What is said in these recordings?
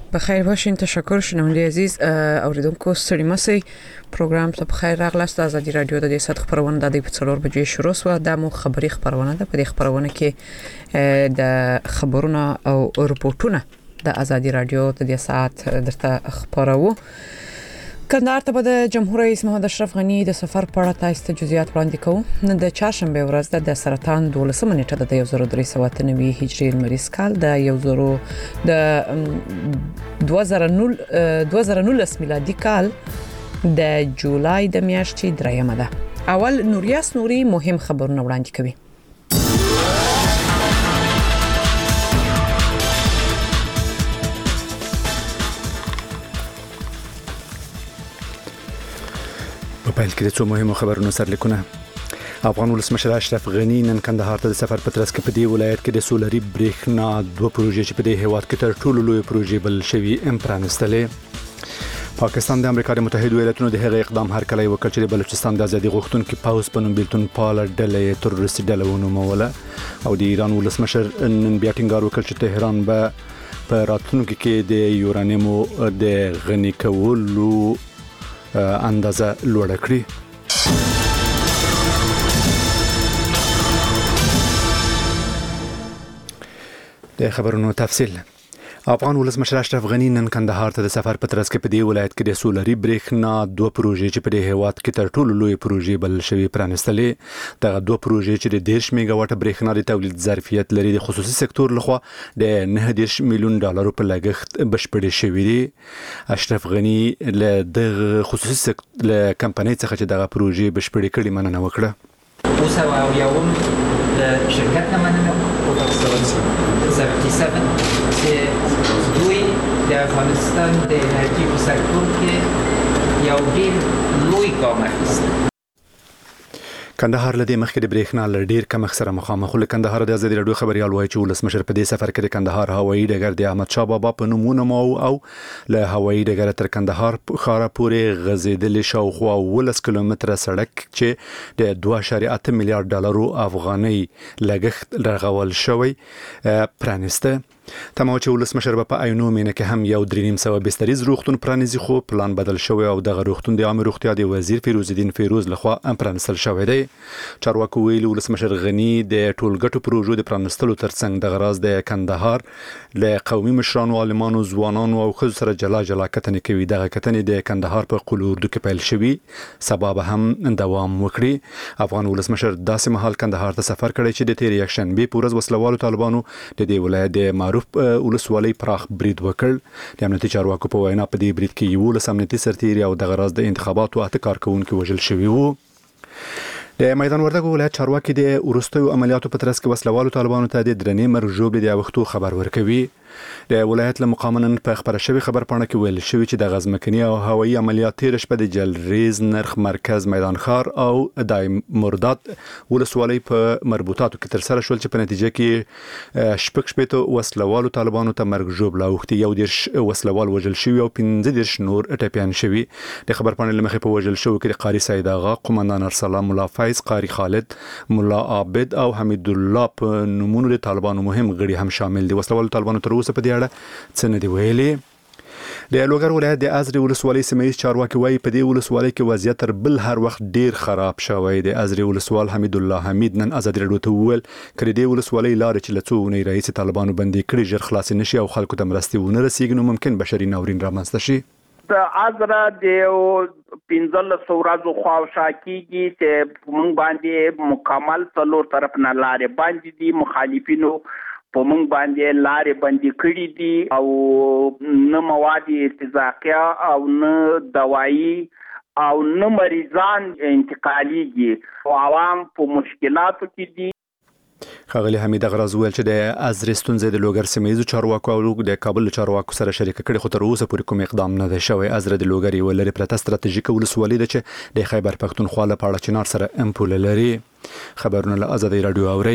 بخیر باشین. تشکر شنونده عزیز اوریدونکو ستړي مسئ پروګرام ته بخیر راغلاست. آزادي رادیو د دې سات خبرونه د 4 بجې شروع شو. د مو خبري خبرونه ده. په دې خبرونه کې د خبرونه او رپورټونه د آزادي رادیو د دې سات درته خبرو. کندهار ته د جمهور رئیس محمد اشرف غنی د سفر په اړه تاسو ته جزئیات وړاندې کوو. نن د چهارشنبه ورځ د سرطان 12 نیټه د 1390 هجري لمریز کال د 2019 میلادي کال د جولای د میاشتې دریمه ده. اول نوریاس نوري مهم خبرونه وړاندې کوي. په پیل کې د څو مهمو خبرونو سرلیکونه. افغان ولسمشر اشرف غنی نن کندهار ته د سفر په ترڅ کې په دې ولایت کې د سولري برېښنا 2 پروژې چې په دې هیواد کې تر ټولو لوی پروژې بل شوي پرانستلې. پاکستان د امریکا د متحده ایالاتونو د هغې اقدام هرکلی وکړ چې د بلوچستان د ازادي غوښتونکو پاوز په نوم بیلتون پاله ډلې تروریستي ډله ونوموله. او د ایران ولسمشر نن بیا ټینګار وکړ چې تهران به په راتلونکي کې د یورانیمو د غني کولو اندازه لوړه کړي. د خبرونو تفصیل. افغان ولسمشر اشرف غنی نن کندهار ته د سفر په ترڅ کې په دې ولایت کې د سولري برېښنا 2 پروژې چې په دې هیواد کې تر ټولو لوی پروژې بل شوي پرانستلې. دغه 2 پروژې چې د 10 میگا واټ برېښنا د تولید ظرفیت لري د خصوصي سکتور لخوا د 9 میلیون ډالرو په لګښت بشپړې شوې دي. اشرف غنی له د خصوصي کمپنۍ څخه چې دغه پروژې بشپړې کړې مننه وکړه. اوس او یوم د شرکت نه مننه او 77 چې دوی د افغانستان د انرژي په سکتور کې یو ډېر لوی ګام اخیستی. کندهار لدې مخکې د برېښنا لړ ډېر کم سره مخامخ. له کندهار د ازادي رادیو خبريال وایي چې ولسمشر په دې سفر کې د کندهار هوایي ډګر د احمد شاه بابا په نوم ونومو او له هوایي ډګر تر کندهار ښار پورې غځېدلې شاوخوا 10 کیلومتره سړک چې د 2.8 میلیارډ ډالرو افغاني لګښت لغول شوی پرانسته. تمام چې ولسمشر په عینو مینه کې هم یو 3.5 بستریز روغتون پرانیزي خو پلان بدل شوی او دغه روغتون د عام روغتیا د وزیر فیروز الدین فیروز لخوا پرانستل شوی دی. چارواکو ویلي ولسمشر غنی د ټولګټو پروژو د پرانستلو ترڅنګ د غراز د کندهار له قومي مشرانو عالمانو ځوانانو او خزو سره جلا کتنې کوي. دغه کتنې د کندهار په قلو اردو کې پیل شوی سبب هم دوام وکړي. افغان ولسمشر داسې مهال کندهار ته سفر کړی چې د تیر یکشنبه په ورځ وسلوالو طالبانو د دې ولایت د معروف ولسوالۍ پراخ برید وکړ. د امنیتي چارواکو په وینا په دې برید کې یو امنیتي سرتیري او د غراز د انتخاباتو 8 کارکونکو وژل شوي وو. د میدان وردګو ولایت چارواکي د ورستیو عملیاتو په ترڅ کې وسلوالو طالبانو ته د درنې مرګ ژوبلې د وختو خبر ورکوي. د ولایت له مقامن په خبره شوی خبر پاڼه کې ویل شوی چې د غزمکني او هوایي عملیات تیر شپه د جلریز نرخ مرکز میدان خار او دای مرداد ولسوالۍ په مربوطاتو کې تر سره شول چې په نتیجه کې شپږ وسلوالو طالبانو ته مرګ ژوبله اوختي. یو 10 وسلوال وژل شوی او 15 نور ټپيان شوی. د خبر پاڼې لمخې په وژل شوی کې قاری سید آغا، قومندان ارسلان مولا فایز، قاری خالد، مولا عابد او حمید الله په نمونه د طالبانو مهم غړي هم شامل دي. وسلوالو طالبانو تر اوسه په دې اړه څه نه دی ویلي. د لوګر ولایت د ازرې ولسوالۍ سیمه‌یز چارواکي وایي په دې ولسوالۍ کې وضعیت تر بل هر وخت ډیر خراب شوی دی. ازرې ولسوال حمید الله حمید نن آزادي رادیو ته وویل کړي د ولسوالۍ لارې چې لڅونې رئیس طالبانو بندي کړي ژر خلاص نشي او خلکو ته مرستي ونه رسیږي نو ممکن بشري ناورین رامنځته شي. د ازره د 15 ورځو خواوشا کېږي چې موږ باندې مکمل څلور طرف نه لارې باندې دي. مخالفینو په موږ باندې لارې بندي کړي دي او نه مواد ارتزاقیه او نه دوایي او نه مریضان انتقالیږي او عوام په مشکلاتو کې دي. ښاغلي حمید غراز ویل چې د ازرې ستونزې د لوګر سیمه‌یزو چارواکو او د کابل چارواکو سره شریک کړي خو تر اوسه پورې کوم اقدام نه دی شوی. ازرې د لوګر یو لري پرته ستراتیژیکه ولسوالۍ ده چې د خیبر پښتونخوا له پاړه چنار سره امپول لري. خبرونه له آزادي رادیو اوري.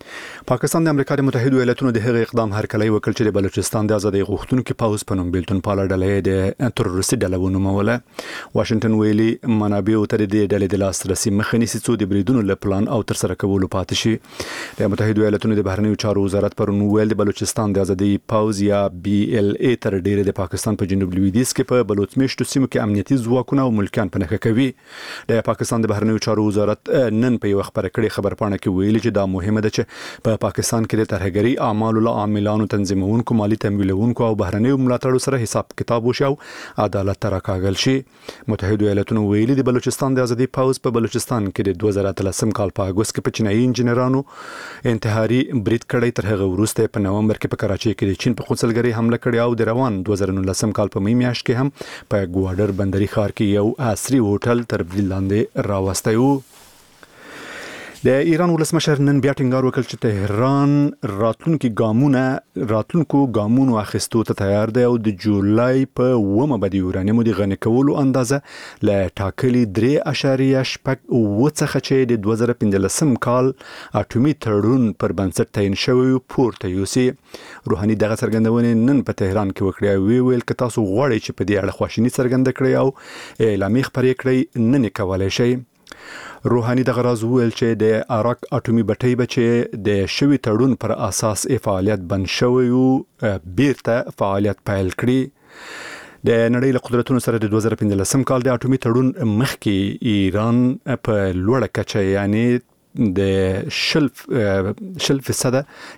پاکستان د امریکا د متحده ایالاتونو د هغې اقدام هرکلی وکړ چې د بلوچستان د ازادۍ غوښتونکو پوځ په نوم بیلتون پاله ډله د تروریستي ډله ونوموله. واشنگټن ویلي منابعو ته د ډلې د لاسرسي مخه نیسي څو د بریدونو له پلان او ترسره کولو پاتې شي. د متحده ایالاتونو د بهرنیو چارو وزارت پرون ویل د بلوچستان د ازادۍ پوځ یا BLA تر ډیره د پاکستان په جنوب لویدیځ کې په بلوچ میشتو سیمو کې امنیتي ځواکونه او ملکیان په نښه کوي. د پاکستان د بهرنیو چارو وزارت نن په یو خبره کړې خبرپاڼه کې ویلي چې دا مهمه ده چې په پاکستان کې د ترهګري اعمالو له عاملانو تنظیمونکو مالی تمویلونکو او بهرنیو ملاتړو سره حساب کتاب وشي او عدالت ته راکاږل شي. متحده ایالاتونو ویلي د بلوچستان د ازادۍ پوځ په بلوچستان کې د 2013 کال په اگست کې په چینایي انجنیرانو انتحاري برید کړی. تر هغه وروسته په نومبر کې په کراچۍ کې د چین په قونسلګرۍ حمله کړې او د روان 2019 کال په می میاشت کې هم په ګواډر بندري ښار کې یو عصري هوټل تر برید لاندې راوستی و. د ایران ولسمشر نن بیا ټینګار وکړ چې تهران راتلونکو ګامونو اخیستو ته تیار دی او د جولای په 9 به د یورانیمو د غني کولو اندازه له ټاکلي 3.8 څخه چې د 2015 کال اټومي تړون پر بنسټ تعین شوی پورته یوسي. روحاني دغه څرګندونې نن په تهران کې وکړې. ویل که تاسو غواړئ چې په دې اړه خواشیني څرګنده کړئ او اعلامیه خپرې کړئ نه کولای شئ. روحاني دغه راز ویل چې د عراق اټومي بټۍ بچي د شوی تړون پر اساس فعالیت بند شوی او بیرته فعالیت پیل کړي. د نړۍ له قدرتونو سره د 2015 کال د اټومي تړون مخکې ایران په لوړه کچه یعنی د 10%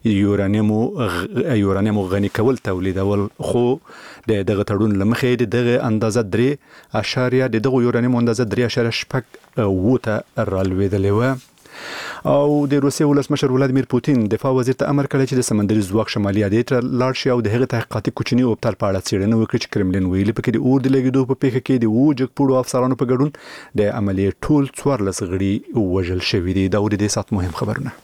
یورانیمو غني کول تولیدول خو دغه تړون لمخې دغه اندازه 3.8 دغه یورانیمو اندازه 3.8 ته رالوېدلې و. او د روسیې ولسمشر ولادیمیر پوتین دفاع وزیر ته امر کړی چې د سمندري ځواک شمالي عدې ته لاړ شي او د هغې تحقیقاتي کوچني اوبتل په اړه څېړنه وکړي چې کرملین ویلي پکې د اور د لګېدو په پیښه کې د جګپوړو افسرانو په ګډون د عملیې ټول 14 غړي وژل شوي دي. دا د دې سات مهم خبرونه.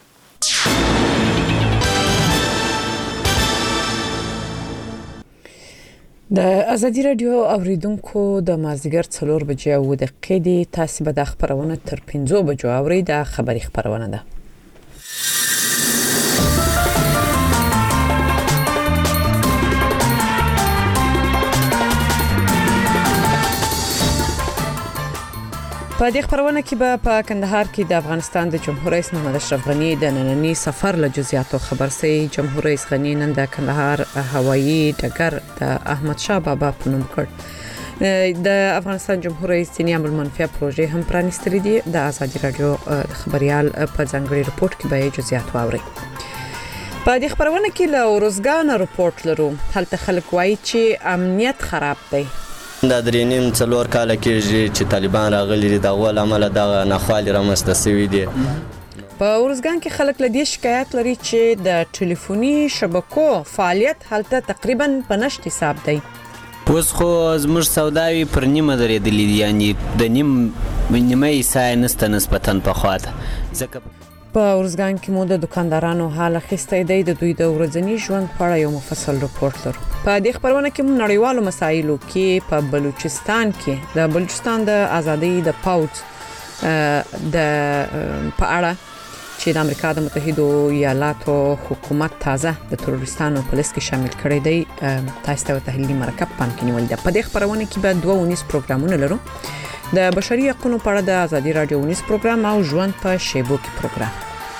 د ازادي رادیو اوریدونکو د مازدیګر 4 بجې او د قیدی تاسو به د خبرونه تر 5 بجو اوري د خبري خبرونه ده. په دې خبرونه کې به په کندهار کې د افغانستان د جمهور رئیس محمد اشرف غنی د نننی سفر له جزئیاتو خبر سي. جمهور رئیس غنی نن د کندهار هوایي ډګر د احمد شاه بابا په نوم کړ. د افغانستان جمهور رئیس ځینې عمل منفي پروژې هم پرانیستلې دي. د ازادي رادیو خبريال په ځانګړي رپورت کې به جزئیات واوري. په دې خبرونه کې له روزګان رپورت لرو. هلته خلک وایي چې امنیت خراب دی. دا درېنیم 4 کال کېږي چې طالبان راغلي د اول عمله د ناخوالي رامنځته شوي دي. په ورزګان کې خلک لدی شکایت لري چې د ټلیفوني شبکو فعالیت هلته تقریبا په نشت حساب دی. اوس خو زموږ سوداوي پر نیمه درېدلې دي، یعنی د نیمه حصه نسته نسبتاً په خواته. ځکه په ورزګان کې مو د دکاندارانو حال اخیستی دی. د دوی د ورځني ژوند په اړه یو مفصل رپورت لرو. په دې خبرونه کې مو نړیوالو مسایلو کې په بلوچستان کې د بلوچستان د ازادۍ د پوځ د په اړه چې د امریکا د متحده ایالاتو حکومت تازه د تروریستانو په لیست کې شامل کړی دی. تاسو ته تحلیلي مرکب پام کې نیول دی. په دې خبرونه کې به 2 پروګرامونه لرو. د بشري حقوقو په اړه د ازادي رادیو 19 پروګرام او ژوند په شیبو کې پروګرام.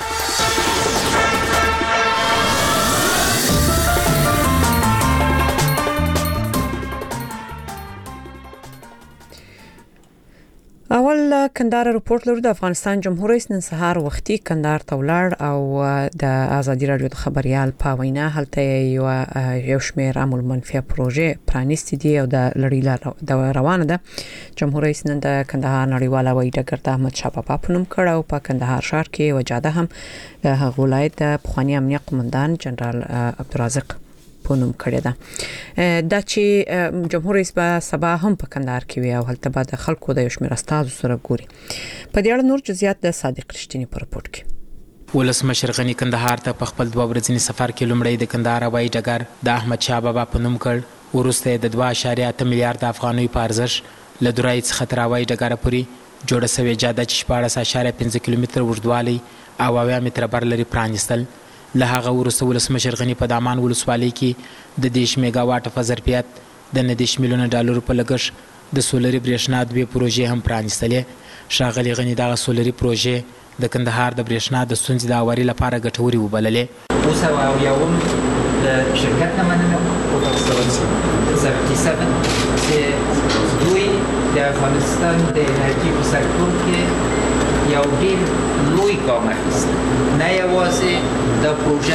اول کندهار رپورت لرو. د افغانستان جمهور رئیس نن سهار وختي کندهار ته ولاړ او د ازادي رادیو د خبريال په وینا هلته یو شمېر عمل منفي پروژې پرانیستي دي او د لړۍ د روانه ده. جمهور رئیس نن د کندهار نړیوال هوایي ډګر د احمد شاه بابا په نوم کړ او په کندهار ښار کې وجاده هم د هغه ولایت د پخوانی امنیه قومندان جنرال عبدالرزاق په نوم کړی ده. دا چې جمهور رئیس به سبا هم په کندهار کې وي او هلته به د خلکو د یو شمېر استازو سره ګوري. په دې اړه نور جزئیات د صادق رښتینی په رپورت کې. ولسمشر غنی کندهار ته په خپل 2 ورځني سفر کې لومړی د کندهار هوایي ډګر د احمد شاه بابا په نوم کړ. وروسته د 2.8 میلیارډ افغانۍ په ارزښت له دورای څخه تر هوایي ډګر پورې جوړه سوې جاده چې 14.5 کیلومتره اوږدوالی او 80 متره بر لري پرانیستل. له هغه وروسته ولسمشر غني په دامان ولسوالۍ کې د 10 میگا واټه په ظرفیت د 90 میلیونه ډالرو په لګښت د سولري برېښنا 2 پروژې هم پرانیستلې. ښاغلي غني دغه سولري پروژې د کندهار د برېښنا د ستونزې د هواري لپاره ګټورې وبللې. اوس اویاوم د شرکت نه مننه او 77 چې دوی د افغانستان د انرژي په سکتور کې یو ډېر لوی ګام اخیست. نه یوازې د پروژه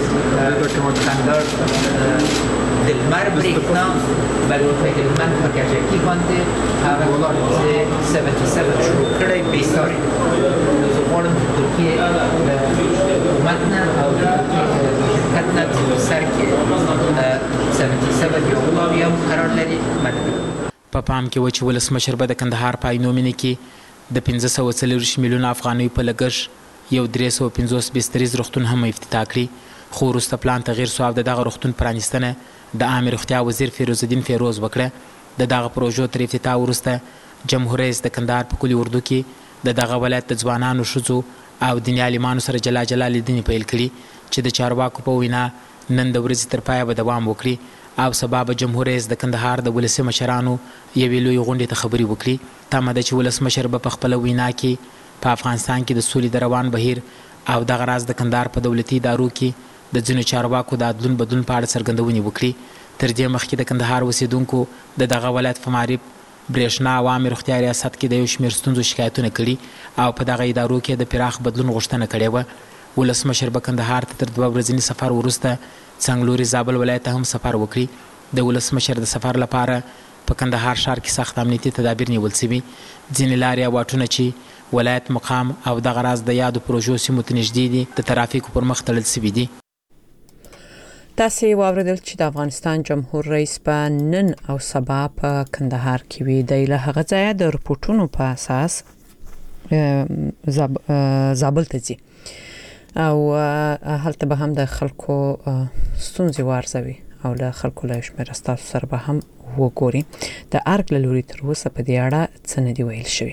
د کندهار د لمر برېښنا بلکې د لمر په کجکي باندې هغه چې 77 شروع کړی بېساري. زه غواړم چې ترکیې د حکومت نه او د ترکیې د شرکت نه په سر کې 77 یو قرار لري مننه. په پام کې و چې ولسمشر به د کندهار په عینومېنه کې د 540 میلیونه افغانیو په لګښت یو 350 بستریز روغتون هم افتتاح کړي. خو وروسته پلان تغییر شو او د دغه روغتون پرانیستنه د عامې روغتیا وزیر فیروز الدین فیروز وکړه. د دغه پروژو تر افتتاح وروسته جمهور رئیس د کندهار په کلي اردو کې د دغه ولایت د ځوانانو ښځو او دیني عالمانو سره جلا جلا لیدنې پیل کړي چې د چارواکو په وینا نن د ورځې تر پایه به دوام وکړي او سبا به جمهور رئیس د کندهار د ولسي مشرانو یوې لویې غونډې ته خبرې وکړي. تمه ده چې ولسمشر به په خپله وینا کې په افغانستان کې د سولې د روان بهیر او دغه راز د کندهار په دولتي ادارو کې د ځینو چارواکو د عدلون بدلون په اړه څرګندونې وکړي. تر دې مخکې د کندهار اوسېدونکو د دغه ولایت په معرف برېښنا او عامې روغتیا ریاست کې د یو شمېر ستونزو شکایتونه کړي او په دغه ادارو کې د پراخ بدلون غوښتنه کړې وه. ولسمشر به کندهار ته تر 2 ورځني سفر وروسته څنګلوري زابل ولایت ته هم سفر وکړي. د ولسمشر د سفر لپاره په کندهار ښار کې سخت امنیتي تدابیر نیول سوي. ځینې لارې او واټونه چې ولایت مقام او دغه راز د یادو پروژو سیمو ته نږدې دي د ترافیکو پر مخ تړل سوي دي. تاسې واوریدل چې د افغانستان جمهور رئیس په نن او سبا په کندهار کې وي. د له هغه ځایه د رپورټونو په اساس زابل ته ځي او هلته به هم د خلکو ستونزې وارزوي او له خلکو له شمېر ستاسو سره به هم وګوري. د ارګ له لوري تر اوسه په دې اړه څه نه دي ویل شوي.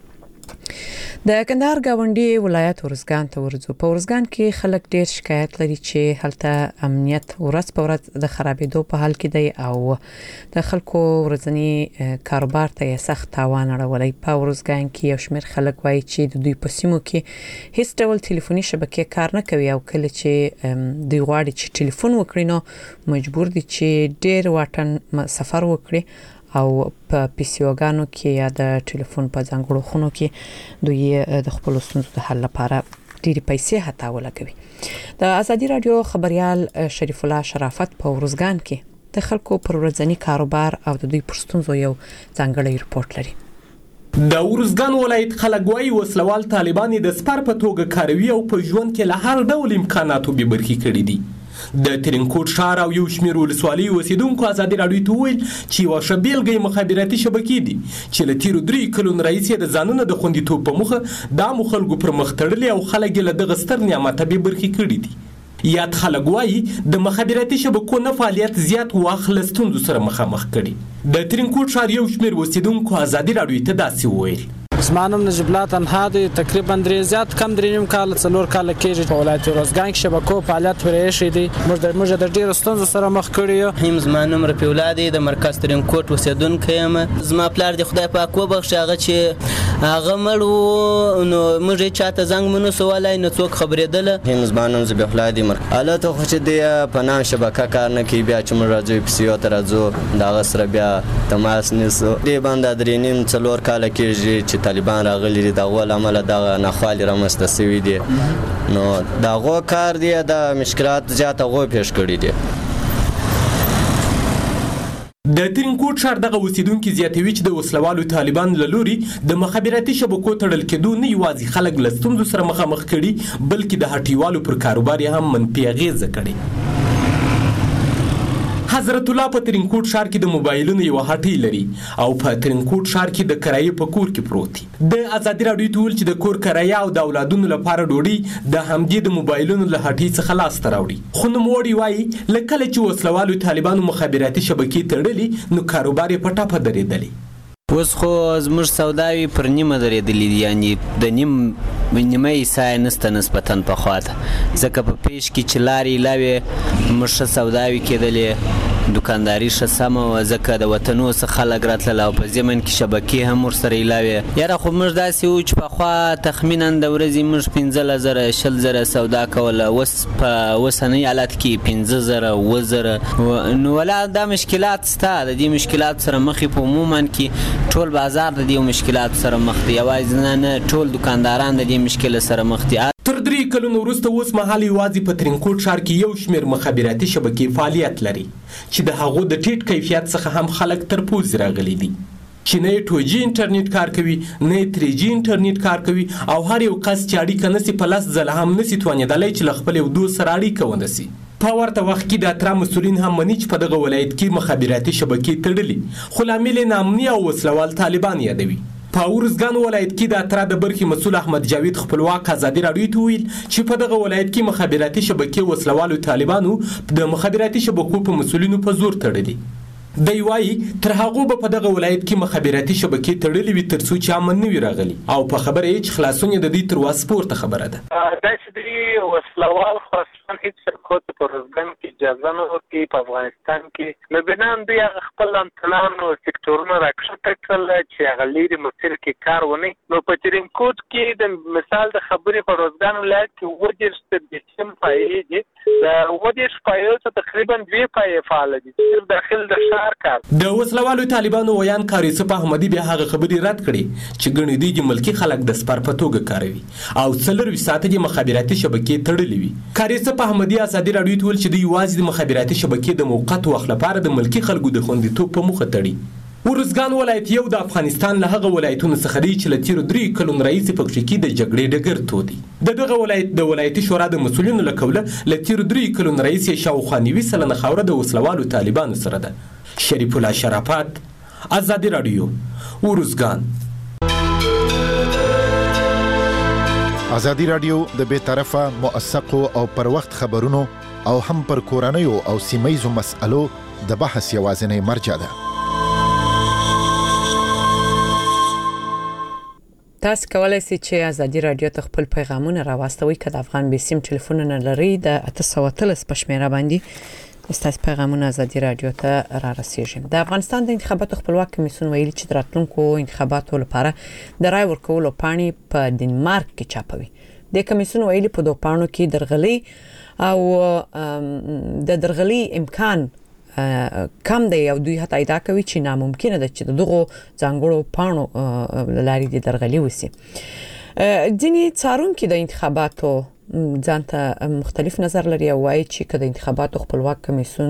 د کندهار ګاونډي ولایت ارزګان ته ورځو. په ارزګان کې خلک ډېر شکایت لري چې هلته امنیت ورځ په ورځ د خرابېدو په حال کې دی او د خلکو ورځنی کاروبار ته یې سخت تاوان اړولی. په ارزګان کې یو شمېر خلک وایي چې د دوی په سیمو کې هیڅ ډول ټلیفوني شبکې کار نه کوي او کله چې دوی غواړي چې ټلیفون وکړي نو مجبور دي چې ډېر واټن سفر وکړي او په پیسیوګانو کې یا د ټلیفون په ځانګړو خونو کې دوی د خپل ستونزو د حل لپاره ډېرې پیسې حتی ولګوي. د ازادي رادیو خبريال شریف الله شرافت په ورزګان کې د خلکو پر ورځنی کاروبار او د دوی پر ستونزو یو ځانګړی رپورت لري. د ورزګان ولایت خلک وايي وسلوال طالبان د سپر په توګه کاروي او په ژوند کې له هر ډول امکاناتو به برخې کړي دي. د ترینکوټ ښار او یو شمېر ولسوالۍ اوسېدونکو ازادي راډیو ته وویل چې یوه ښه بېلګه مخابراتي شبکې دي چې له تېرو 3 کلونو راهیسې د ځانونه د خوندیتوب په موخه د عامو خلکو پر مخ تړلي او خلک یې له دغه ستر نعمته بې برخې کړي دي. یاد خلک وایي د مخابراتي شبکو نه فعالیت زیات وخت له ستونزو سره مخامخ کړي. د ترینکوټ ښار یو شمېر اوسېدونکو ازادي راډیو ته داسې وویل: زما نوم نجیب الله تنها دی. تقریبا زیات کم 3 کال 4 کال کېږي په ولایت ارزګان کې شبکو فعالیت پرېښی دی. موږ د ډېرو ستونزو سره مخ کړي یو. هم زما نوم رفیع الله دی، د مرکز ترینکوټ اوسېدونکی یم. زما پلار د خدای پاک وبخښي، هغه چې هغه مړ و نو موږ یې چاته زنګ مو نسو وهلی، نه څوک خبرېدله. هم زما نوم ذبیح الله دی. هلته خو چې دی په نام شبکه کار نه کوي، بیا چې موږ راځو پیسیو ته راځو د هغه سره بیا تماس نیسو. دې باندې 3.5 کاله کېږي چې طالبان راغلي د هغو له امله دغه ناخوالې رامنځته سوي دي. نو د هغو کار دی د مشکلات زیات هغو پیش کړي دي. د ترینکوټ ښار دغه اوسېدونکي زیاتوي چې د وسلوالو طالبانو له لوري د مخابراتي شبکو تړل کېدو نه یوازې خلک له ستونزو سره مخامخ کړي بلکې د هټیوالو پر کاروبار یې هم منفي اغېزه کړې. حضرت الله په ترینکوټ ښار کې د موبایلونو یوه هټۍ لري او په ترینکوټ ښار کې د کرایې په کور کې پروت دی. د ازادي راډیو ته وویل چې د کور کرایه او د اولادونو لپاره ډوډۍ د همدې د موبایلونو له هټۍ څخه لاسته راوړي. خو نوموړي وایي له کله چې وسلوالو طالبانو مخابراتي شبکې تړلي نو کاروبار یې په ټپه درېدلی. اوس خو زموږ سوداوي پر نیمه درېدلي دي، یعنې د نیمه ایسای نسته نسبتاً پخواته، ځکه په پیش کې چې لارې ایله وې موږ ښه سوداوي کېدلې، دکانداري ښه سمه وه، ځکه د وطنو څخه خلک راتلل او په ضمن کې شبکې هم ورسره ایله وې. یاره خو موږ داسې وو چې پخوا تخمینا د ورځې موږ 15,000 20,000 سودا کوله، اوس په اوسني حالت کې 15,000 7,000. نو ولا دا مشکلات سته، د دې مشکلات سره مخ په عموما کې ټول بازار د دې مشکلات سره مخ دی، یوازې نه ټول دکانداران د دې مشکل سره مخ دي. تر 3 کلونو وروسته اوس مهال یوازې په ترینکوټ ښار کې یو شمېر مخابراتي شبکې فعالیت لري چې د هغو د ټیټ کیفیت څخه هم خلک تر پوزې راغلي دي، چې نه 2G انټرنیټ کار کوي نه 3G انټرنیټ کار کوي، او هر یو کس چې اړیکه نسی په لاس ځله هم نسی توانېدلی چې له خپل یو دوست سره اړیکه ونسي. په ورته وخت کې د اترا مسؤلین هم مني چې په دغه ولایت کې مخابراتي شبکې تړلي، خو لامل یې ناامني او وسلوال طالبان یادوي. په ارزګان ولایت کې د اترا د برخې مسؤل احمد جاوید خپلواک ازادي راډیو ته ویل چې په دغه ولایت کې مخابراتي شبکې وسلوالو طالبانو د مخابراتي شبکو په مسؤلینو په زور تړلي. دی وایي تر هغو به په دغه ولایت کې مخابراتي شبکې تړلې وي تر څو چې امن نه وي راغلی، او په خبره یې چې خلاصون یې د دوی تر واس پورته خبره ده. داسې دی وسلوال خراسان هېڅ شرکت په ارزګان کې اجازه نه ورکوي، په افغانستان کې نو بنان دوی هغه خپل انتنان او سکتورونه راکښته کړل چې هغه لرې مسیر کې کار ونی. نو په ترینکوټ کې د مثال د خبرې په ارزګان ولایت کې 30 پایې دي، د 30 پایو څخه تقریبا 2 پایې فعال دي صرف داخل د ښار. د وسلوالو طالبانو ویان کاری یوسف احمدي بیا هغه خبرې رد کړي چې ګڼې دوی د ملکي خلک د سپر په توګه کاروي او 24 ساعته د مخابراتي شبکې تړلې وي. کاری یوسف احمدي ازادي راډیو ته ویل چې دوی یوازې د مخابراتي شبکې د موقت وخت لپاره د ملکي خلکو د خوندیتوب په موخه تړي. ارزګان ولایت یو د افغانستان له هغه ولایتونو څخه دی چې له تیرو 3 کلونو راهیسې په کښې کې د جګړې ډګر تودي. د دغه ولایت د ولایتي شورا د مسؤلینو له قوله له تیرو 3 کلونو راهیسې شاوخوا 90 سلنه خاوره د وسلوالو طالبانو سره ده. شریف الله شرافت، ازادي راډیو، ارزګان. ازادي راډیو د بې طرفه موثقو او پر وخت خبرونو او هم پر کورنیو او سیمه‌ییزو مسألو د بحث یوازینی مرجع ده. تاسو کولای شئ چې ازادي راډیو ته خپل پیغامونه راوستوئ که د افغان بي سیم ټلیفونونه لرئ د 813 په شمیره باندې استاسو پیغامونه ازادي راډیو ته را رسیږي. د افغانستان د انتخاباتو خپلواک کمیسیون ویلي چې د راتلونکو انتخاباتو لپاره د رای ورکولو پاڼې په ډنمارک کې چاپوي. د کمیسیون ویلي په دوه پاڼو کې درغلي او د درغلي امکان کم دی او دوی حتی ادعا کوي چې ناممکنه ده چې دغه ځانګړو پاڼو لارې د درغلي وسی. ځینې څارونکي د انتخاباتو ځانته مختلف نظر لري او وايي چې که د انتخاباتو خپلواک کمیسیون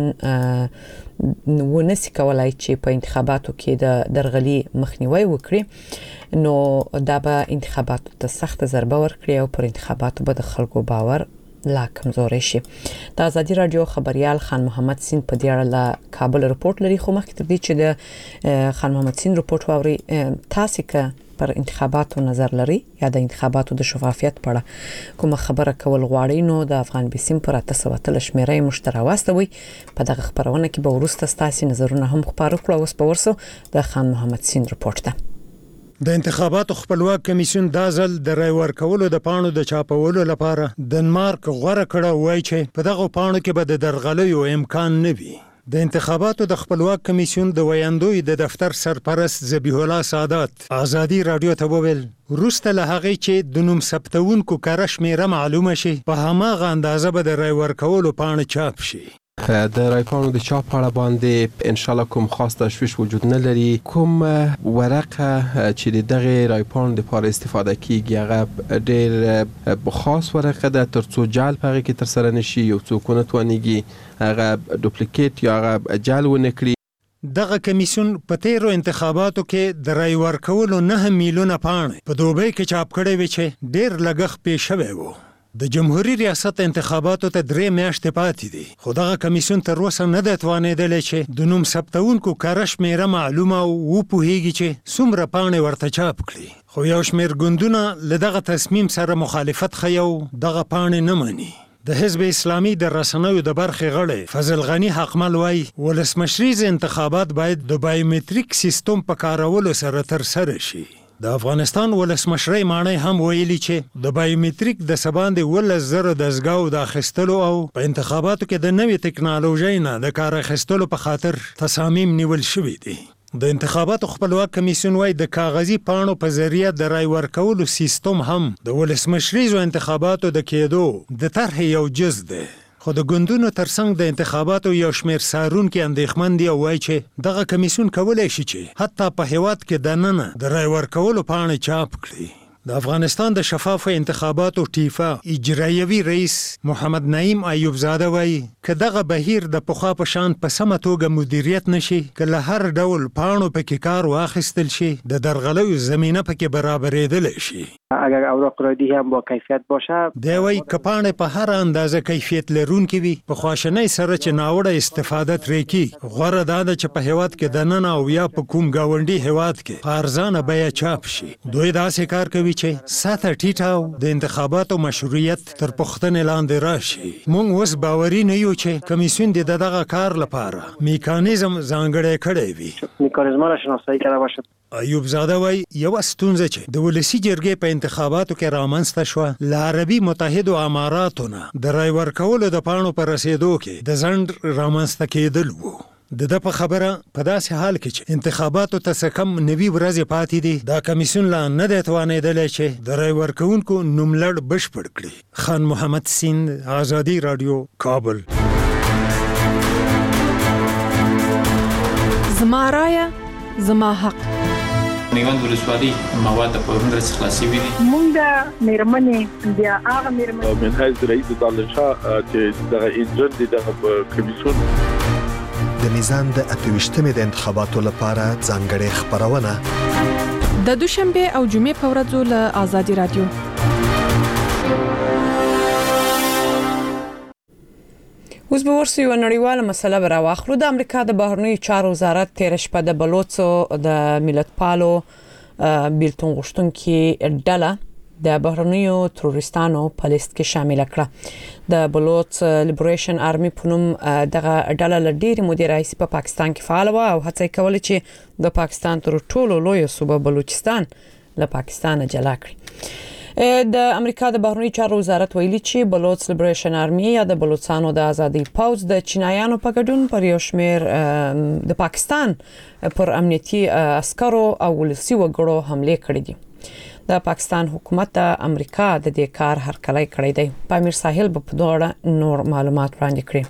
ونسي کولای چې په انتخاباتو کې د درغلي مخنیوي وکړي نو دا به انتخاباتو ته سخت ضربه ورکړي او پر انتخاباتو به د خلکو باور لا کمزورې شي. د ازادي راډیو خبريال خان محمد سین په دې اړه له کابل رپورټ لري، خو مخکې تر دې چې د خان محمد سین رپورټ واوري تاسو که پر انتخاباتو نظر لري یا د انتخاباتو د شفافیت په اړه کومه خبره کول غواړئ نو د افغان بي سیم پر 813 شمیره مشترک واستوي. په دغه خبرونه کې به ورسته تاسو نظرونه هم خبرو کړو. اوس په ورسو د خان محمد سین رپورټ ده. د انتخاباتو خپلواک کمیسیون دا ځل د رای ورکولو د پاڼو د چاپولو لپاره ډنمارک غوړه کړه، وایي چې په دغه پاڼو کې به د درغلیو امکان نه وي. د انتخاباتو د خپلواک کمیسیون د ویاندوی د دفتر سرپرست ذبیح الله سعادت ازادي راډیو ته وویل وروسته له هغې چې د نوم ثبتونکو کره شمیره معلومه شي په هماغه اندازه به د رای ورکولو پاڼې چاپ شي. د رایپانو د چاپ اړه باندې ان شاء الله کوم خاص تشویش وجود نه لري. کوم ورقه چې دغه رایپانو د لپاره استفاده کیږي هغه ډېر خاص ورقه ده ترڅو جعل پغې کې تر سره نشي، یو څوک نه توانيږي هغه ډوپلیکیټ یا هغه جعل ونه کړي. دغه کمیسیون په تیرو انتخاباتو کې د رای ورکولو 9 میلیونه پاڼې په دوبۍ کې چاپ کړې وې چې ډېر لګښت پې شوی و. د جمهوریت ریاست انتخاباتو ته 3 میاشتې پاتې دي، خو دغه کمیسیون تر اوسه نه دی توانېدلی چې د نوم ثبتونکو کره شمیره معلومه او وپوهیږي چې څومره پاڼې ورته چاپ کړي. خو یو شمېر ګوندونه له دغه تصمیم سره مخالفت ښیي او دغه پاڼې نه مني. د حزب اسلامي د رسنیو د برخې غړی فضل غنی حقمل وایي ولسمشریز انتخابات باید د بایومټریک سیستم په کارولو سره ترسره شي. د افغانستان ولسمشرۍ ماڼۍ هم ویلي چې د بایومټریک د سباندې 1,000 دستګاو د اخیستلو او په انتخاباتو کې د نوې ټکنالوژۍ نه د کار اخیستلو په خاطر تصامیم نیول شوي دي. د انتخاباتو خپلواک کمیسیون وايي د کاغذي پاڼو په ذریعه د رای ورکولو سیستم هم د ولسمشریزو انتخاباتو د کېدو د طرحې یو جز دی. خو د ګوندونو ترڅنګ د انتخاباتو یو شمېر څارونکي اندېښمن دي او وایي چې دغه کمیسیون کولی شي چې حتی په هېواد کې دننه د رای ورکولو پاڼې چاپ کړي. د افغانستان د شفافو انتخاباتو ټیفا اجرایوي رئیس محمد نعیم ایوب زاده وایي که دغه بهیر د پخوا په شان په سمه توګه مدیریت نشي، که له هر ډول پاڼو پکې کار واخیستل شي، د درغلیو زمینه پکې برابرېدلی شي. اگر اوراق رایدی هم با کیفیت باشه، دی وایي که پاڼې په هر اندازه کیفیت لرونکې وي، په خواشنۍ سره چې ناوړه استفاده ترې کیږي، غوره دا ده چې په هېواد کې دننه او یا په کوم ګاونډي هېواد کې په ارزانه بیه چاپ شي. دوی داسې کار کوي چې سطح ټیټه او د انتخاباتو مشروعیت تر پوښتنې لاندې راشي. موږ اوس باوري نه یو چې کمیسیون د دغه کار لپاره میکانیزم ځانګړی کړی وي. میکانیزم را شناسایی کرده باشد. ایوب زاده وایي یوه ستونزه چې د ولسي جرګې په انتخاباتو کې رامنځته شوه له عربي متحدو اماراتو نه د رای ورکولو د پاڼو په رسېدو کې د ځنډ رامنځته کېدل وو. د ده په خبره په داسې حال کې چې انتخاباتو ته څه کم 90 ورځې پاتې دي، دا کمیسیون لا نه دی توانېدلی چې د رای ورکوونکو نوملړ بشپړ کړي. خان محمد سیند، آزادي راډیو، کابل. زما رایه زما حق. میوند ولسوالي مواد په پرون رس خلاصي وي. مونږ د میرمنې بیا هغه میرمنې من حیث رئیس دالشاه چې دغه انجن دغه کمیسیون د میزان د 28مې د انتخاباتو لپاره ځانګړې خبرونه د دوشنبه او جمعې په ورځو له آزادي رادیو. اوس به ورسو یو نړیواله مسله به راواخلو. د امریکا د بهرنیو چارو وزارت تېره شپه د بلوڅو د ملتپالو بیلتون غوښتونکي ډله د بهرنیو تروریستانو په لیست کې شامل کړه. د بلوچ لیبریشن آرمي په نوم دغه ډله له ډېرې مودې راهیسې په پاکستان کې فعال وه او هڅه یې کوله چې د پاکستان تر ټولو لویه صوبه بلوچستان له پاکستانه جلا کړي. د امریکا د بهرنیو چارو وزارت ویلي چې بلوچ لیبریشن آرمي یا د بلوچستانو د ازادي پوځ د چینایانو په ګډون پر یو شمېر د پاکستان پر امنیتي عسکرو او ولسي وګړو حمله کړې دي. د پاکستان حکومت د امریکا د دې کار هرکلی کړی دی. پامیر ساحل په دوړه نور معلومات وړاندې کړي.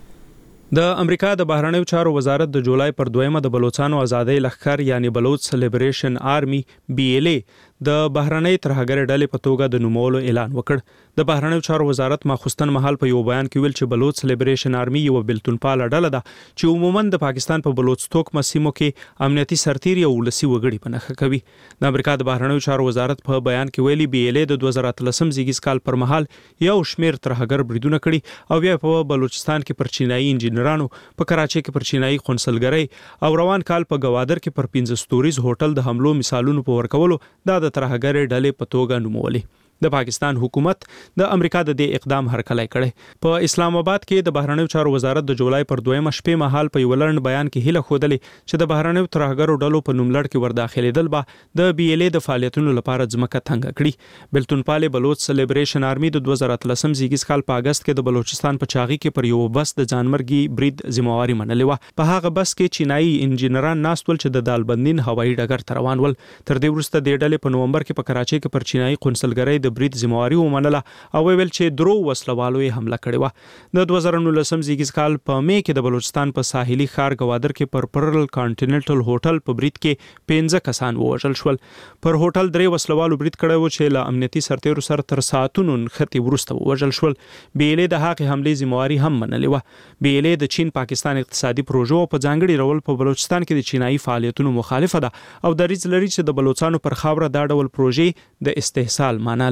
د امریکا د بهرنیو چارو وزارت د جولای پر 2 د بلوچستانو ازادۍ لښکر یعنی بلوچ لیبریشن آرمي BLA د بهرنۍ ترهګر ډلې په توګه د نومولو اعلان وکړ. د بهرنیو چارو وزارت ماخوستن مهال په یو بیان کې ویل چې بلوچ لیبریشن آرمي یو بیلتونپاله ډله ده چې عموما د پاکستان په بلوچستوک مسیمو کې امنیتي سرتیري او ولسي وګړي په نښه کوي. د امریکا د بهرنیو چارو وزارت په بیان کې ویلي BLA د 2013 زیږیز کال پر مهال یو شمېر ترهګر بریدونه کړي او بیا په بلوچستان کې پر چینایي انجینرانو، په کراچۍ کې پر چینایي قونسلګرۍ او روان کال په گوادر کې پر 15 ستوریز هوټل د حملو مثالونو په ورکولو دا د ترهګر ډلې په توګه نومولي. د پاکستان حکومت د امریکا د دې اقدام هرکلی کړي. په اسلام آباد کې د بهرنیو چارو وزارت د جولای پر 2 شپې مهال په یو لړن بیان کې هیله ښودلې چې د بهرنیو ترهګرو ډلو په نوملړ کې ورداخلېدل به د BLA د فعالیتونو لپاره ځمکه تنګه کړي. بیلتونپالې بلوچ لیبریشن آرمي د 2013 زیږیز کال په اگست کې د بلوچستان په چاغي کې پر یو بس د ځانمرګي برید ذمہواری منلې و. په هغه بس کې چینایي انجینران ناستول چې د دالبندین هوایي ډګر ته روان ول. تر دې وروسته د ډلې په نومبر کې په کراچۍ کې پر چینایي قونسلګرۍ د برید ذمہواری ومنله او ویل چې درو وسلوالو یې حمله کړې و. د 2019 زیږیز کال په می کې د بلوچستان په ساحلي ښار گوادر کې پر پرل کانټیننټل هوټل په برید کې 15 کسان ووژل شول. پر هوټل 3 وسلوالو برید کړی و چې له امنیتي سرتیرو سره تر ساعتونو نښتې وروسته ووژل شول. BLA د هغې حملې ذمہواری هم منلې وه. BLA د چین پاکستان اقتصادي پروژو په ځانګړي ډول په بلوچستان کې د چینایي فعالیتونو مخالفه ده او دریځ لري چې د بلوچستانو پر خاوره دا ډول پروژې د استحصال معنا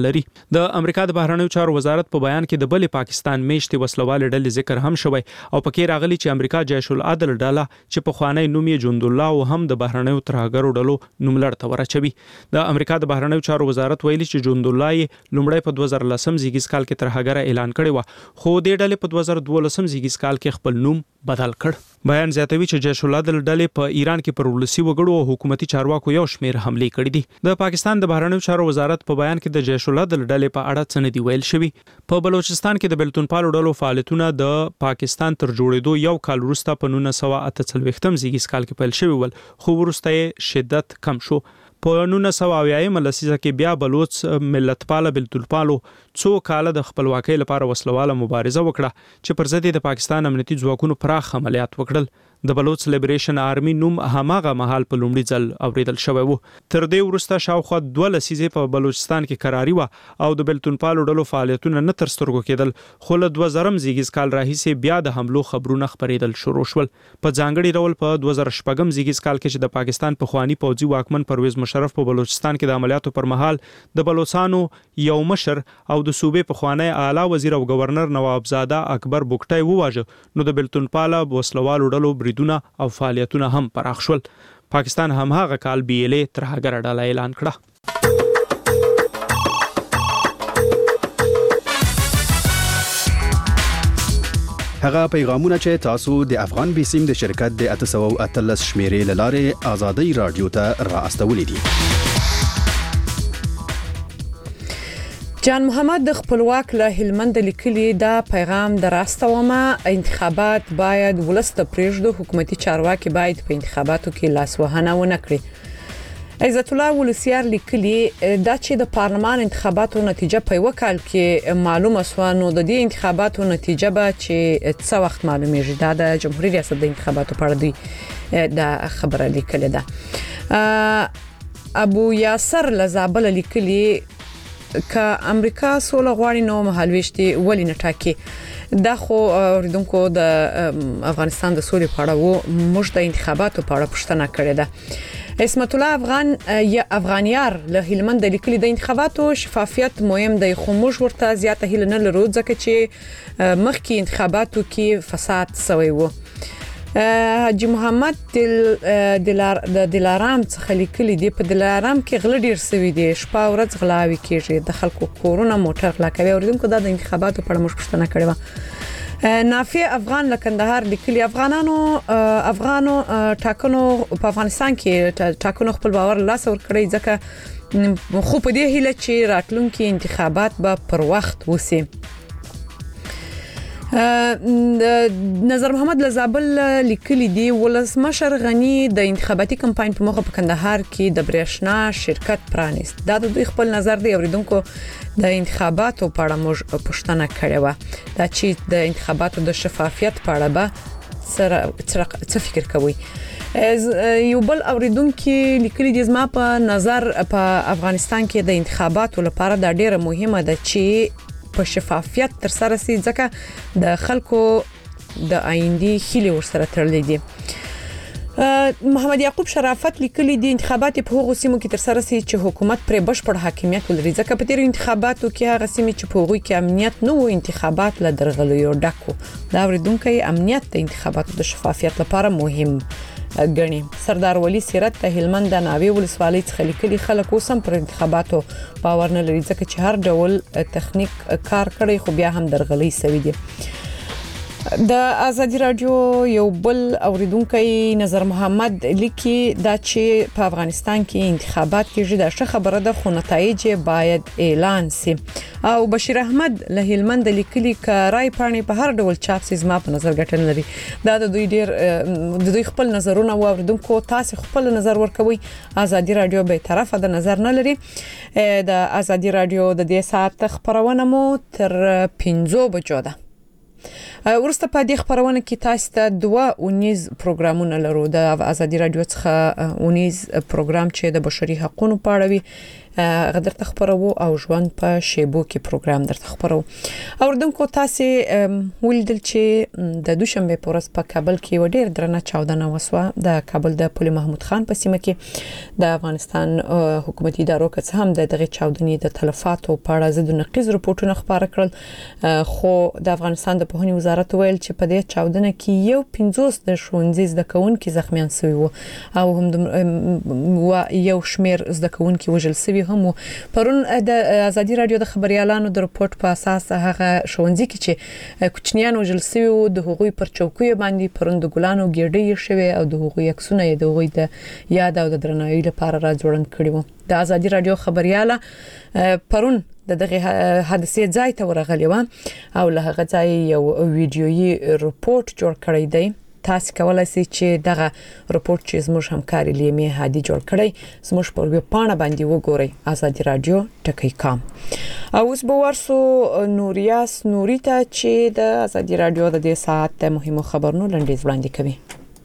لري. د امریکا د بهرنیو چارو وزارت په بیان کې د بلې پاکستان میشتې وسلوال ډلې ذکر هم شوی او پکې راغلی چې امریکا جیش العدل ډله چې په خوانی نوم یې جند الله او هم د بهرنیو ترهګرو ډلو نوملړ ته ورچوي. د امریکا د بهرنیو چارو وزارت ویلي چې جند الله یې لومړی په 2010 زیږیز کال کې ترهګر اعلان کړی و خو د ډلې په 2012 زیږیز کال کې خپل نوم بدل کړ. بیان زیاتوي چې جیش العدل ډلې په ایران کې پر ولسی وګړو او حکومتي چارواکو یو شمېر حملې کړې دي. د پاکستان د بهرنیو چارو وزارت په بیان کې د جیش العدل ډلې په اړه څه نه دی ویل شوی. په بلوچستان کې د بلتونپالو ډلو فعالیتونه د پاکستان تر جوړېدو یو کال وروسته په 1948 زیږیز کال کې پیل شوی ول خو وروسته یې شدت کم شو. په 1980 لسیزه کې بیا بلوچ ملتپاله بلتونپالو څو کال د خپلواکۍ لپاره وسلواله مبارزه وکړه چې پر ضد د پاکستان امنیتي ځواکونو پراخ عملیات وکړل. د بلوچ لیبریشن آرمي نوم هماغه مهال په لومړي ځل اوریدل شوی وو. تر دې وروسته شاوخوا 2 لسیزې په بلوچستان کې قراری و او د بلتونپالو ډلو فعالیتونه نه تر سترګو کېدل خو له 2000 زیږیز کال راهیسې بیا د حملو خبرونه خبرېدل شروع شول. په ځانګړي ډول په 2014 زیږیز کال کې چې د پاکستان په خوانی پوځي واکمن پرویز مشرف په بلوچستان کې د عملیاتو پر مهال د بلوچستانو یو مشر او د صوبې په خوانی اعلی وزیر او گورنر نوابزاده اکبر بوکټای وواژه نو د بلتونپاله وسلوالو ډلو بریدونه او فعالیتونه هم پراخ شول. پاکستان هم هغه کال BLA ترهګر ډله اعلان کړه. هغه پیغامونه چې تاسو د افغان بیسیم د شرکت د 813 شمیرې لاره آزادۍ رادیو ته را استولې دي. جان محمد د خپلواک له هلمند لیکلي دا پیغام دراستومه انتخابات باید ولست پرېږدو حکومتي چارواکي باید په انتخاباتو کې لاسوهنه ونه کړي. عزت الله ولسیار لیکلي دا چې د پارلمان انتخاباتو نتیجه په یو کال کې معلومه سو نو د دې انتخاباتو نتیجه به چې څه وخت معلومیږي. دا د جمهوریت ریاست د انتخاباتو په اړه دی دا خبره لیکلې ده. ابو یاسر لزابل لیکلي که امریکا سوله غواړي نو مهالويشتي ولی نه ټاکي. دا خو اوریدونکو د افغانستان د سولې په اړه وو موږ د انتخاباتو په اړه پوښتنه کړې ده. اسمت الله افغان یا افغانیار له هلمند لیکلي د انتخاباتو شفافیت مهم دی خو موږ ورته زیاته هیله نه لرو ځکه چې مخکې انتخاباتو کې فساد شوی وو. حاجی محمد دلارام څخه لیکلي دی په دلارام کې غل ډیر سوي دي شپه ورځ غلاوي کیږي د خلکو کورونه موټر غلا کوي اوریدونکو د انتخاباتو په اړه موږ پوښتنه کړې و. نافع افغان له کندهار لیکلي افغانو ټاکنو په افغانستان کې ټاکنو خپل باور لاس ور کړی ځکه خو په دې هیله چې راتلونکي انتخابات به پر وخت وسی. نظر محمد لزابل لیکلی دی ولسمشر غنی د انتخاباتي کمپاین په موخه په کندهار کې د برېښنا شرکت پرانیست. دا د دوی خپل نظر دی اوریدونکو د انتخاباتو په اړه موږ پوښتنه کړې و دا چې د انتخاباتو د شفافیت په اړه به څه فکر کوي. یو بل اوریدونکو لیکلی دی زما په نظر په افغانستان کې د انتخاباتو لپاره دا ډیره مهمه ده چې په شفافیت تر سره سي ځکه د خلکو د آیندې خېلی ورسره تړلې دي. محمد یعقوب شرافت لیکلي دي انتخابات په هغو سیمو کې تر سره سي چې حکومت پر بشپړ حاکمیت ولري ځکه په تیر انتخاباتو کې هغه سیمې چې په هغوی کې امنیت نه وو انتخابات له درغلیو ډکو. دا اوریدونکو امنیت د انتخاباتو د شفافیت لپاره مهم غني. سردار ولی سیرت ته هلمند د ناوی ولسوالۍ څخه لیکلي خلک اوسم پر انتخاباتو باور نه لري ځکه چې هر ډول تخنیک کار کړی خو بیا هم درغلي سوي دي. د آزادی رادیو یو بل اوریدونکو نظر محمد لیکي دا چې په افغانستان کې انتخابات کېږي دا ښه خبره ده خو نتایج باید اعلان سي. او بشیر احمد له هلمند لیکلي ک رای پاڼې په هر ډول چاپ سي زما په نظر ګټن لري. دا د دوی ډیر د دوی خپل نظرونه او اوریدونکو تاسو خپل نظر ورکوي. آزادی رادیو به طرفه د نظر نه لري. د آزادی رادیو د دې ساعت خبرونه مو تر 5 بجو ده. ورسته په دې خبرونه کې تاسو ته 2 پروګرامونه لرو د آزادی رادیو څخه 19 پروګرام چې د بشري حقوقو په اړه وي غدر تخبرو او ژوند په شیبو کې پروګرام در تخبرو اوردونکو تاسو ولدل چې د دوشنبه په ورځ په کابل کې وډیر درنه چاودنه وسوه د کابل د پل محمود خان په سیمه کې د افغانستان حکومتي ادارو کې هم دغه چاودنې د تلفاتو په اړه زده نقیز رپورټونه خبره کړل خو د افغانستان د پوهنې وزارت ویل چې په دې چاودنه کې یو 50 د ښوونځي زده کوونکي زخمیان شوي وو او هم یو شمیر زده کوونکي وژل شوي هم پرون د ازادي رادیو د خبريالانو د رپورت په اساس هغه ښوونځي کې چې کوچنیان وژل شوي وو د هغوی پر چوکیو باندې پرون د ګلانو ګیډې شوي او د هغوی عکسونه د هغوی د یاد او د درناوي لپاره راځوړند کړي وو د ازادي رادیو خبرياله پرون دغه حادثه ځای ته ورغلی و او له هغه ځای یو ویډیويي رپورت جوړ کړی دی تاسو کولای شئ چې دغه رپورت چې زموږ همکاري لیمه هادي جوړ کړی زموږ په ویب پاڼه باندې وګورئ ازادي رادیو ټکی.com او اوس به ورسو نوریاس نوریتا چې د ازادي رادیو د دې ساعت د مهمو خبرونو لنډیز وړاندې کوي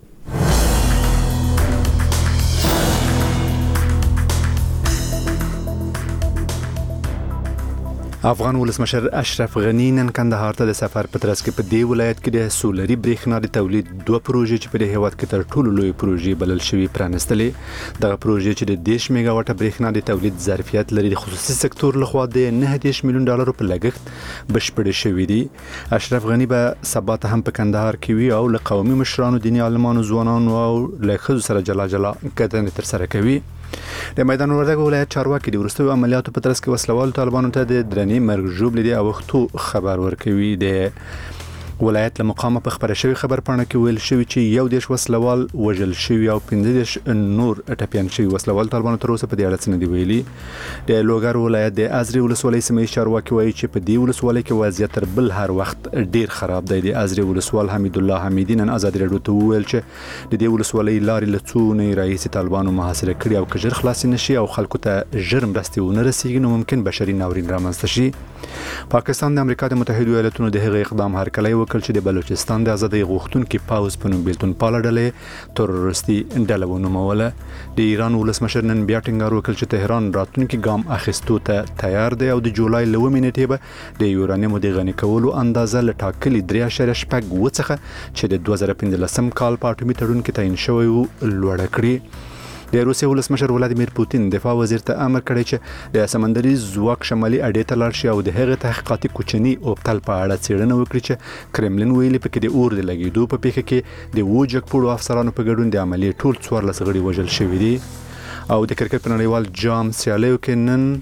افغان ولسمشر اشرف غنی نن کندهار ته د سفر په ترڅ کې په دې ولایت کې د سولري برېښنا د تولید 2 پروژې چې په دې هیواد کې تر ټولو لوی پروژې بلل شوی پرانستلې دغه پروژې چې د 10 میگا واټ برېښنا د تولید ظرفیت لري د خصوصي سکتور لخوا د 9 میلیون ډالر په لګښت بشپړ شوی دی اشرف غنی به سبا ته هم په کندهار کې وی او له قومي مشرانو دیني عالمانو ځوانانو او له خزو سره جلا کتنې تر سره کوي د میدان وردګ ولایت چارواکي د ورستو عملیاتو په ترڅ کې وسلوال طالبانو ته د درنې مرګ ژوبل دي او وختو خبر ورکوي د ولایت له مقامه په خبره شوی خبر پاڼه کې ویل شوی چې یو دیش وسلوال وژل شوی او 15 نور ټپيان شوی وسلوال طالبانو تر اوسه په دې اړه څه نه دی ویلي د لوګر ولایت د ازري ولسوالۍ سیمې چارواکي وایي چې په دې ولسوالۍ کې وضعیت تر بل هر وخت ډیر خراب دی د ازري ولسوال حمید الله حمیدی نن آزادي رادیو ته ویل چې د دې ولسوالۍ لارې لڅونه رئیس طالبانو محاصره کړي او کجر خلاص نشي او خلکو ته جرم رستيونه رسیږي نو ممکن بشري ناورین رامنځته شي پاکستان د امریکا د متحده ایالاتونو د هغې اقدام هرکلی وکړ چې د بلوچستان د ازادۍ غوښتونکو پاوز په نوم بیلتون پاله ډلې تروریستي ډله ونوموله د ایران ولسمشر نن بیا ټینګار وکړ چې تهران راتلونکي ګام اخیستو ته تیار دی او د جولای 9 نیټې به د یورانیم د غني کولو اندازه لټاکلي 3.5 څخه چې د 2015 کال په اټومي تړون کې تعین شوی و لوړ کړی د روسیې ولسمشر ولادیمیر پوتین دفاع وزیر ته امر کړی چې د سمندري ځواک شمالي اډې ته لاړ شي او د هغه تحقیقاتي کوچني اوبتل په اړه څېړنه وکړي چې کرملین ویلي پکې د اور د لګیدو په پیښه کې د وجک پړو افسرانو په ګډون د عملیې ټول 14 غړي وژل شوي دي او د کرکټ په نړیوال جام سیالیو کې نن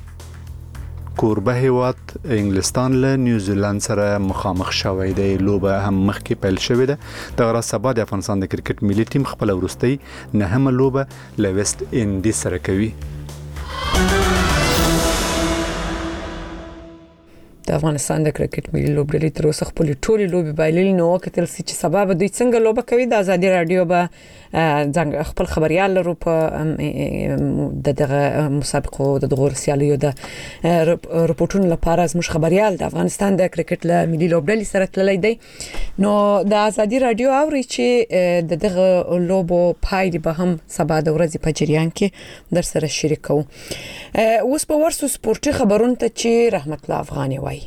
کوربه هیواد انګلستان له نیوزیلند سره مخامخ شوی دی لوبه هم مخکې پیل شوې ده د غره سبا د افغانستان د کرکټ ملي ټیم خپل وروستۍ نهمه لوبه له ویسټ انډیز سره کوي د افغانستان د کرکټ ملي لوبډلې تر اوسه خپل ټولې لوبې بایللې نو کتل چې سبب دوی څنګه لوبه کوي د ازادي رادیو به څنګه خپل خبريال لرو په دغه مسابقو د دغه سیالیو د رپورټونو لپاره زموږ خبريال د افغانستان د کرکټ ملي لوبډلې سره تللی دی نو د ازادي رادیو اوري چې دغه لوبو پای به هم سبا د ورځې په جریان کې در سره شریکو اوس په ورسو سپورتي خبرونه ته چې رحمت الله افغاني وای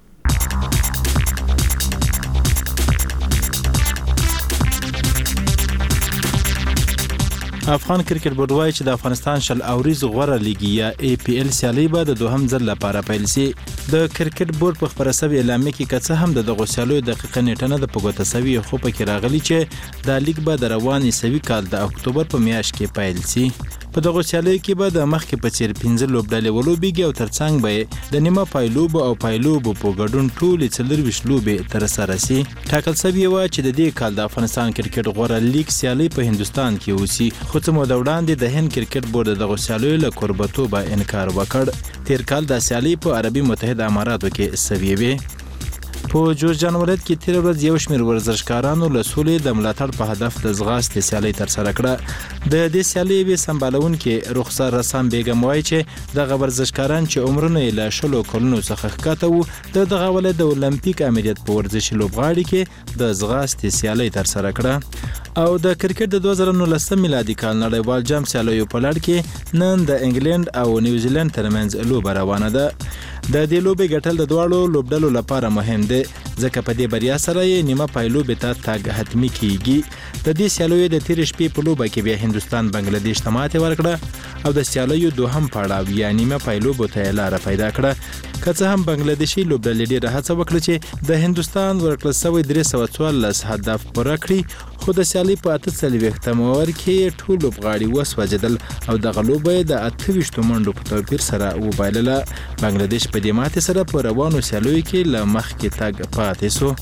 افغان کرکټ بورډ وایي چې د افغانستان شل اوریز غوره لیګي یا ای پی ال سیالي به د دوهم ځل لپاره پیل شي د کرکټ بورډ په خبره سوي اعلامیه کې کڅه هم د دغه سیالیو دقیقه نیټه نه د پګوته سوي خو په کې راغلي چې د لیګ به د رواني سوي کال د اکتوبر په میاشت کې پیل شي په دغه سیالیو کې به د مخکې په چیر 15 لوبډلې ولوبېږي او ترڅنګ به د نیمه پایلوب او پایلوب په ګډون ټولې 24 لوبې تر سره شي ټاکل شوی و چې د دې کال د افغانستان کرکټ غوره لیګ سیالي په هندستان کې وسی خو څه موده وړاندې د هند کرکټ بورډ دغه سیالیو له قربتوبه انکار وکړ تیر کال د سیالي په عربي متحده اماراتو کې سوي وي په جورجان ولایت کې تیر ورځ یو شمېر ورزشکارانو له سولې د ملاتړ په هدف د ځغاستې سیالۍ ترسره کړه. د دې سیالۍ به سمبالونکې رخسار رسام بیګم وایي چې دغه ورزشکاران چې عمرونه یې له 20 کلونو څخه ښکته وو د دغه ولایت د اولمپیک امریت په ورزشي لوبغاړي کې د ځغاستې سیالۍ ترسره کړه. او د کرکټ د 2019 میلادي کال نړیوال جام سیالیو په لړ کې نن د انګلند او نیوزیلند ترمنځ لوبه روانه ده. د دې لوبې ګټل د دواړو لوبډلو لپاره مهم دی ځکه په دې بریا سره یې نیمه پایلوبې ته تګ حتمي کیږي. د دې سیالیو د تیر شپې په لوبه کې بیا هندستان بنگلاديش ته ماتې ورکړه او د سیالیو دوهم پړاو یا نیمه پایلوبو ته لاره پیدا کړه. که څه هم بنگلاديشي لوبډلې ډېره هڅه وکړه چې د هندستان ورکړل شوی 314 هدف پوره کړي خو د سیالي په 48 اوور کې ټول لوبغاړي وسوځیدل او دغه لوبه د 28 منډو په توپیر سره وبایلله. بنگلاديش په دې ماتې سره په روانو سیالیو کې له مخکې تګ پاتې سو.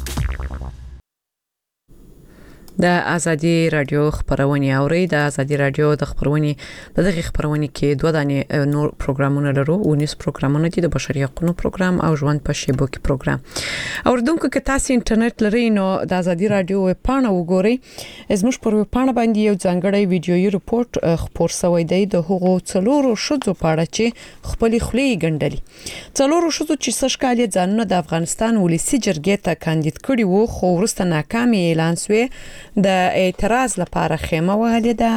د ازادي رادیو خبرونه اوري. د ازادي رادیو د خبرونه د دغه خبرونه کې دوه دانې نور پروګرامونه لرو. ونیس پروګرامونه دي د بشري حقوقو پروګرام او ژوند په شیبو کې پروګرام. اوردونکو کې تاسو انټرنیټ لرئ نو د ازادي رادیو پاڼه وګورئ. زموږ پر پاڼه باندې یو ځانګړی ویډیويي رپورت خپور شوی دی د هغو څلورو شذو په اړه چې خپل خولي ګندلي. څلورو شذو چې سشکالي ځانونه د افغانستان ولسی جرګې ته کاندید کړي وو خو ورسته ناکامي اعلان شوه. د اعتراض لپاره خیمه وهلې ده